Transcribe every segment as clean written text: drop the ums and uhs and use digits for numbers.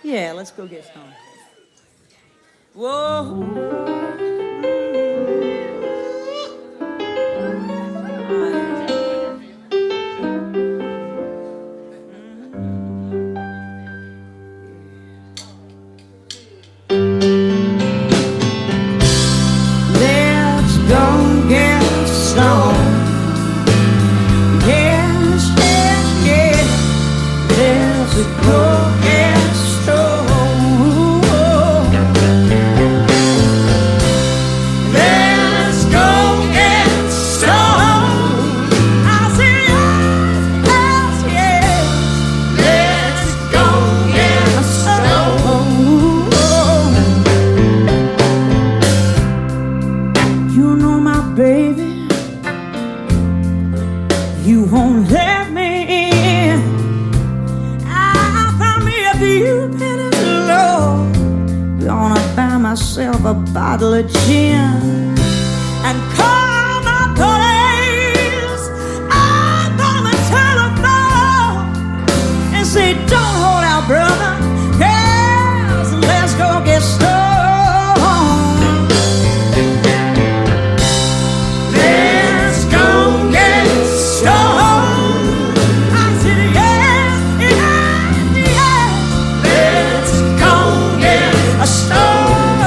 Yeah, let's go get some. Whoa. Let's go get some. Yes, yes, yes. Let's go get some. Let's go get some. I say yes, yes, yes. Let's go get some. You know my baby, you won't let me in. I found me a few pennies low. Gonna buy myself a bottle of gin and call my police. I'm on the telephone and say, don't hold out, brother. Yes, let's go get stoned. Let's go get stoned. I said yes, yes, yes. Let's go get stoned.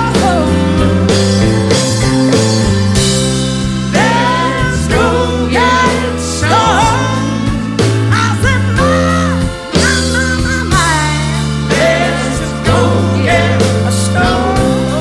Let's go get stoned. I said my. Let's go get stoned.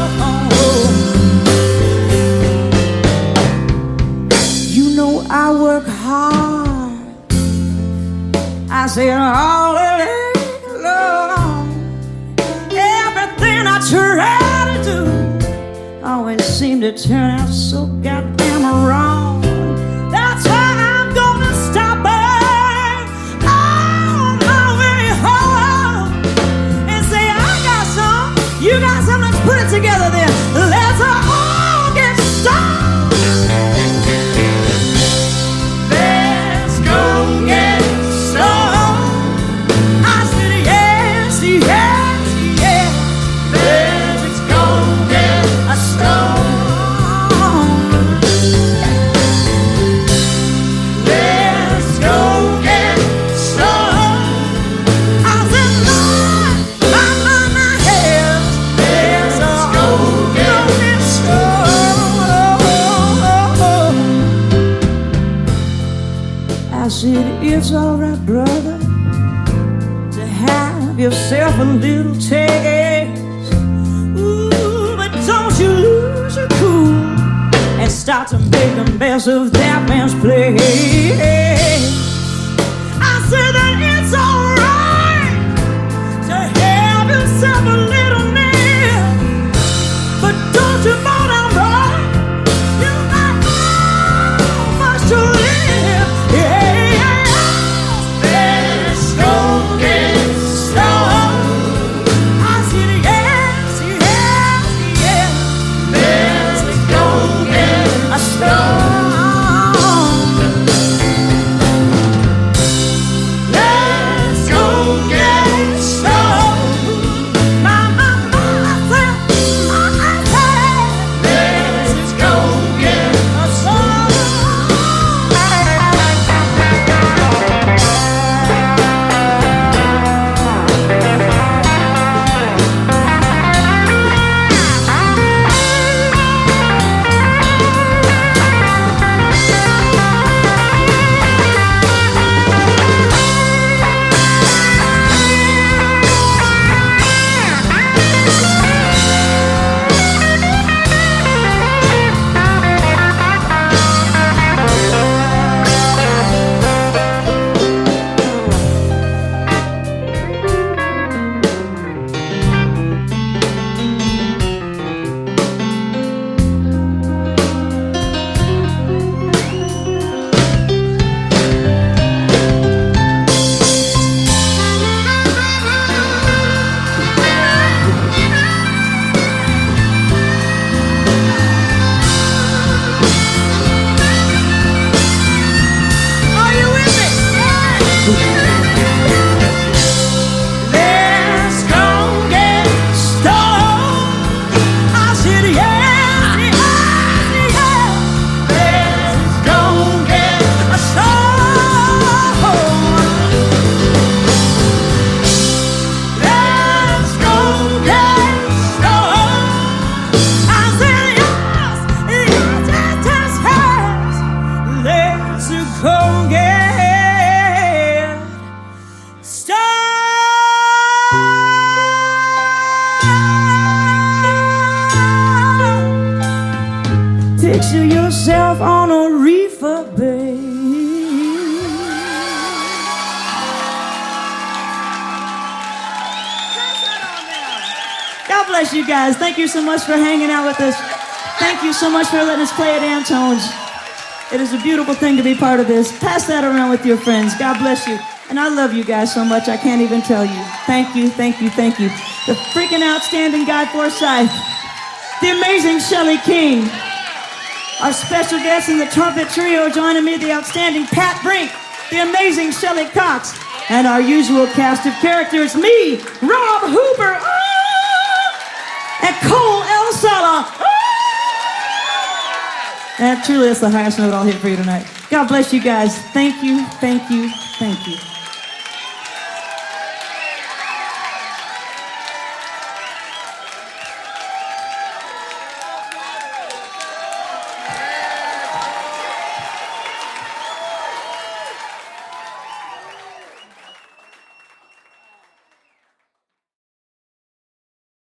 You know I work hard. I say it all day long. Everything I try to do always seem to turn out so goddamn wrong. That's why I'm gonna stop by on my way home and say, I got some, you got some, let's put it together then. Let's all get stoned. Let's go get stoned. I said yes, yes, yes. Let's go get stoned. Let's go get stoned. I said my head. Let's go get stoned. I said it's all right, brother, to have yourself a little taste. Ooh, but don't you lose your cool and start to make a mess of that man's place. I said that it's alright to have yourself a little meal, but don't you fall down, boy. You got so much to live. Yeah. Let's go get stoned. I said yes, yes, yes. Let's go get stoned. Let's yourself on a reefer, babe. God bless you guys. Thank you so much for hanging out with us. Thank you so much for letting us play at Antone's. It is a beautiful thing to be part of this. Pass that around with your friends. God bless you. And I love you guys so much, I can't even tell you. Thank you, thank you, thank you. The freaking outstanding Guy Forsyth. The amazing Shelley King. Our special guest in the trumpet trio joining me, the outstanding Pat Brink. The amazing Shelley Cox. And our usual cast of characters, me, Rob Hooper, and Cole El Sala. And truly, that's the highest note I'll hit for you tonight. God bless you guys. Thank you, thank you, thank you.